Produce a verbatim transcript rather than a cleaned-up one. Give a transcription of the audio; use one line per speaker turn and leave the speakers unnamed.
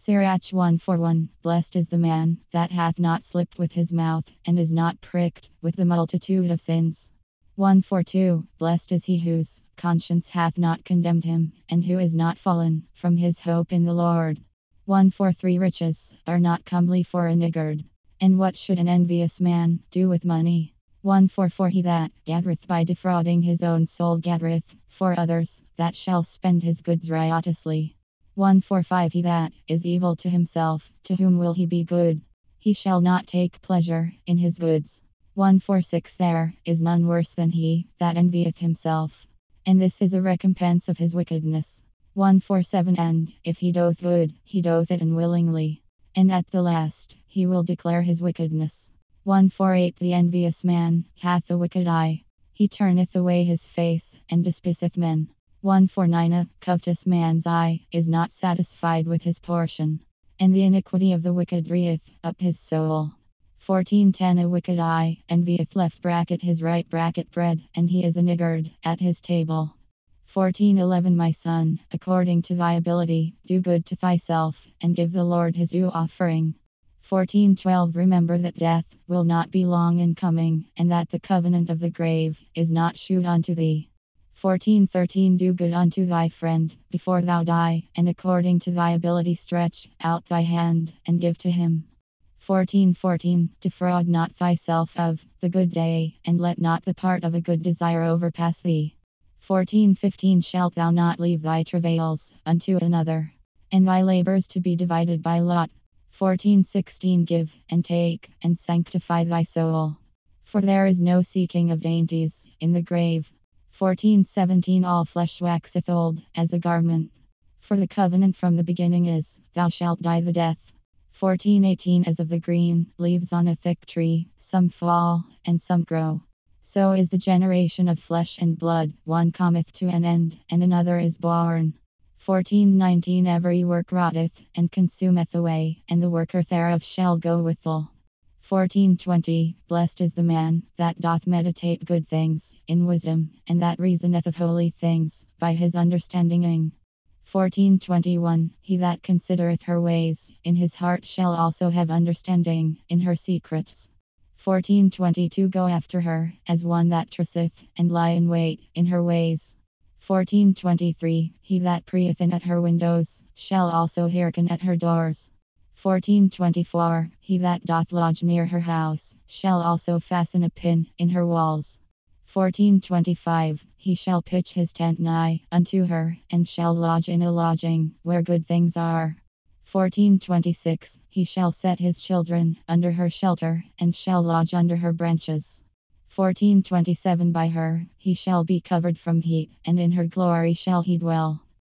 Sirach one forty-one. Blessed is the man that hath not slipped with his mouth, and is not pricked with the multitude of sins. one forty-two. Blessed is he whose conscience hath not condemned him, and who is not fallen from his hope in the Lord. one forty-three. Riches are not comely for a niggard. And what should an envious man do with money? one forty-four. He that gathereth by defrauding his own soul gathereth for others that shall spend his goods riotously. one forty-five. He that is evil to himself, to whom will he be good? He shall not take pleasure in his goods. one forty-six. There is none worse than he that envieth himself, and this is a recompense of his wickedness. one forty-seven. And if he doth good, he doth it unwillingly, and at the last he will declare his wickedness. one forty-eight. The envious man hath a wicked eye. He turneth away his face, and despiseth men. one forty-nine. A covetous man's eye is not satisfied with his portion, and the iniquity of the wicked reareth up his soul. fourteen ten. A wicked eye envieth left bracket his right bracket bread, and he is a niggard at his table. fourteen eleven. My son, according to thy ability, do good to thyself, and give the Lord his due offering. fourteen twelve. Remember that death will not be long in coming, and that the covenant of the grave is not shewed unto thee. fourteen thirteen. Do good unto thy friend before thou die, and according to thy ability stretch out thy hand, and give to him. fourteen fourteen. Defraud not thyself of the good day, and let not the part of a good desire overpass thee. fourteen fifteen. Shalt thou not leave thy travails unto another, and thy labors to be divided by lot. fourteen sixteen. Give and take, and sanctify thy soul, for there is no seeking of dainties in the grave. fourteen seventeen. All flesh waxeth old as a garment, for the covenant from the beginning is, thou shalt die the death. fourteen eighteen. As of the green leaves on a thick tree, some fall, and some grow, so is the generation of flesh and blood. One cometh to an end, and another is born. fourteen nineteen. Every work rotteth and consumeth away, and the worker thereof shall go withal. fourteen twenty. Blessed is the man that doth meditate good things in wisdom, and that reasoneth of holy things by his understanding. fourteen twenty-one. He that considereth her ways in his heart shall also have understanding in her secrets. fourteen twenty-two. Go after her as one that trusteth, and lie in wait in her ways. fourteen twenty-three. He that prieth in at her windows shall also hearken at her doors. fourteen twenty-four. He that doth lodge near her house shall also fasten a pin in her walls. fourteen twenty-five. He shall pitch his tent nigh unto her, and shall lodge in a lodging where good things are. fourteen twenty-six. He shall set his children under her shelter, and shall lodge under her branches. fourteen twenty-seven. By her he shall be covered from heat, and in her glory shall he dwell.